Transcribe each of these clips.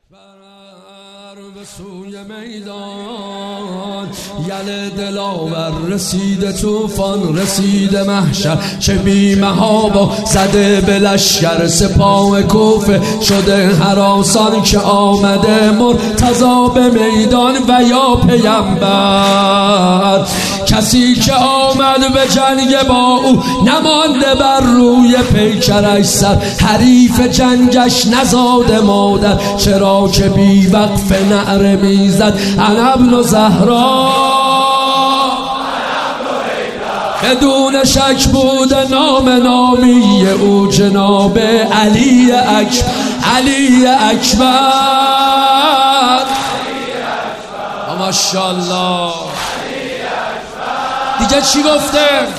به سوی میدان یل دلاور رسیده طوفان، رسیده محشر چه بی محابا زده به لشکر، سپاه کوفه شده هراسان که آمده مرتضی به میدان و یا پیمبر. کسی که آمد به جنگ با او نمانده بر روی پیکرش سر، حریف جنگش نزاده مادر، چرا که بی وقف نعره میزد انا ابن زهرا. بدون شک بود نام نامی او جناب علی اکبر، علی اکبر. ماشاءالله. دیگه چی گفته؟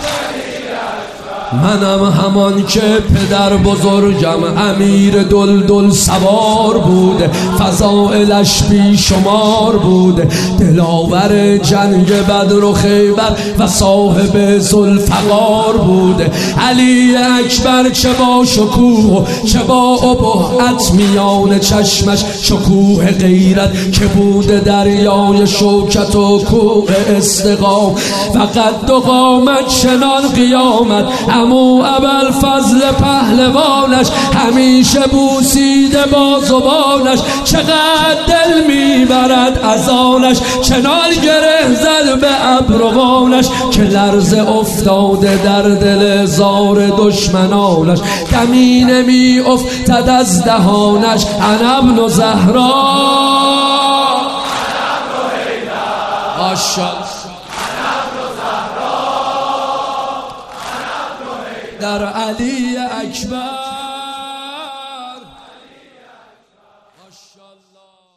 منم همان که پدر بزرگم امیر دلدل سوار بوده، فضائلش بی شمار بوده، دلاور جنگ بدر و خیبر و صاحب ذوالفقار بوده. علی اکبر چه با شکوه و چه با ابهت، میان چشمش شکوه غیرت که بوده دریای شوکت و کوه استقام، و قد و قامت چنان قیامت. امو ابوالفضل پهلوانش همیشه بوسیده با زبانش، چقدر دل میبرد از آنش، چنان گره زد به ابروانش که لرزه افتاده در دل زار دشمنانش، دمی نمی افتد از دهانش انا ابن زهرا. ماشاءالله. در علی اکبر. ماشاءالله.